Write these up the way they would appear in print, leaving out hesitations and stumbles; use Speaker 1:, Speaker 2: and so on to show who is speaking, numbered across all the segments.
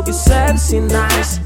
Speaker 1: observe sinais.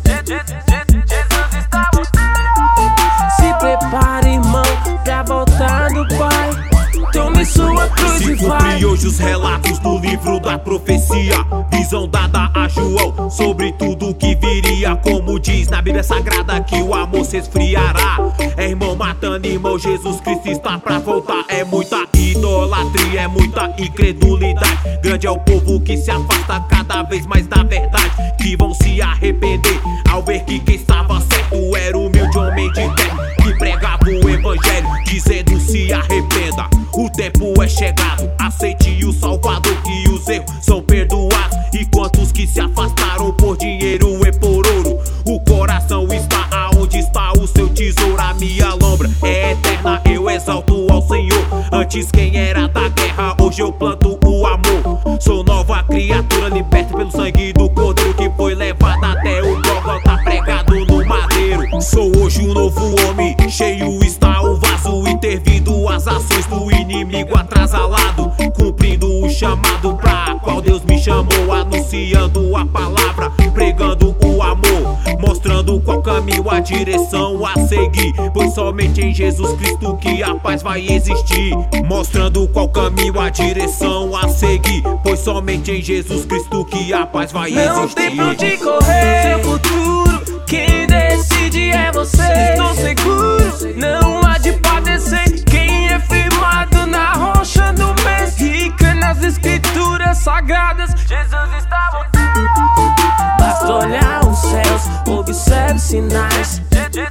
Speaker 1: Se prepare, irmão, pra voltar do Pai. Tome sua cruz e vai.
Speaker 2: Se cumpre hoje os relatos do livro da profecia, visão dada a João sobre tudo que viria. Como diz na Bíblia Sagrada que o amor se esfriará. É irmão matando irmão, Jesus Cristo está pra voltar. É muita idolatria, é muita incredulidade. Grande é o povo que se afasta cada vez mais da verdade, que vão se arrepender ao ver que quem estava certo era o humilde homem de terra, que pregava o evangelho dizendo se arrependa. O tempo é chegado, aceite o Salvador, que os erros são perdoados. E quantos que se afastaram por dinheiro e por ouro? O coração está aonde está o seu tesouro. A minha lombra é eterna, eu exalto ao Senhor. Antes quem era da guerra, hoje eu planto o amor. Sou nova criatura, liberta pelo sangue do Cordeiro, que foi levado até o Gólgota, pregado no madeiro. Sou hoje um novo homem, cheio está o vaso, e ter vindo as ações do inimigo atrasalado, cumprindo o chamado pra qual Deus me chamou, anunciando a palavra, pregando o amor, mostrando qual caminho, a direção a seguir, pois somente em Jesus Cristo que a paz vai existir. Mostrando qual caminho, a direção a seguir, pois somente em Jesus Cristo que a paz vai existir.
Speaker 1: Não tem pra onde correr, seu futuro, quem decide é você. Estou seguro, não há de padecer. Quem é firmado na rocha do mês, rica nas escrituras sagradas, Jesus está voltando. Basta olhar os céus, observe sinais.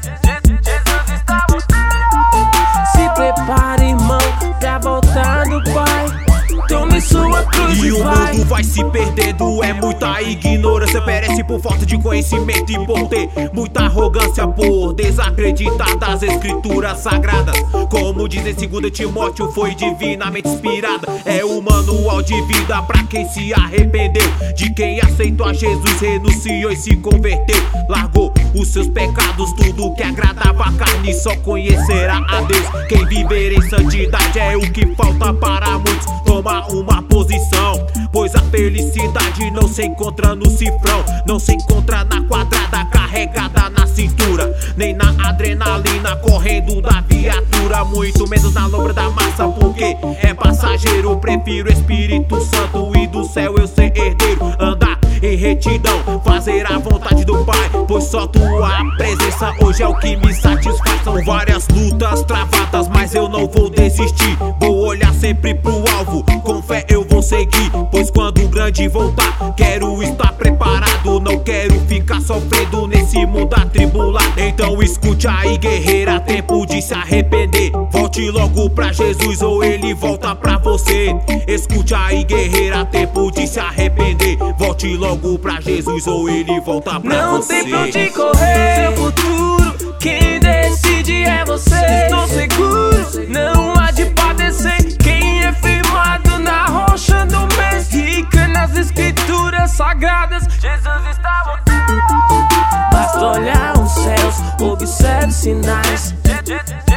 Speaker 1: Jesus está voltando. Se prepare, irmão, pra voltar do Pai. Tome sua cruz
Speaker 2: e
Speaker 1: e
Speaker 2: o
Speaker 1: vai.
Speaker 2: mundo vai se perdendo, é muita ignorância. Perece por falta de conhecimento e por ter muita arrogância, por desacreditar das escrituras sagradas. Como diz em 2 Timóteo, foi divinamente inspirada. É o manual de vida pra quem se arrependeu, de quem aceitou a Jesus, renunciou e se converteu. Largou os seus pecados, tudo que agradava a carne, só conhecerá a Deus. Quem viver em santidade é o que falta para muitos. Toma uma posição, pois a felicidade não se encontra no cifrão, não se encontra na quadrada carregada na cintura, nem na adrenalina correndo da viatura, muito menos na lombra da massa, porque é passageiro. Prefiro Espírito Santo e do céu eu ser herdeiro, andar em retidão, fazer a vontade do Pai, pois só tua presença hoje é o que me satisfaz. São várias lutas travadas, mas eu não vou desistir, vou olhar sempre pro alvo, com fé eu vou seguir, pois quando o grande voltar, quero estar preparado, não quero ficar sofrendo nesse mundo atribulado. Então escute aí, guerreira, tempo de se arrepender, volte logo pra Jesus ou ele volta pra você. Escute aí, guerreira, tempo de se arrepender, volte logo pra Jesus ou ele volta pra
Speaker 1: não
Speaker 2: você.
Speaker 1: Não tem pra onde correr, seu futuro, quem decide é você. Estou seguro, não há de padecer. Quem é firmado na rocha do mês, rica nas escrituras sagradas, Jesus está voltando. Basta olhar os céus, observe sinais.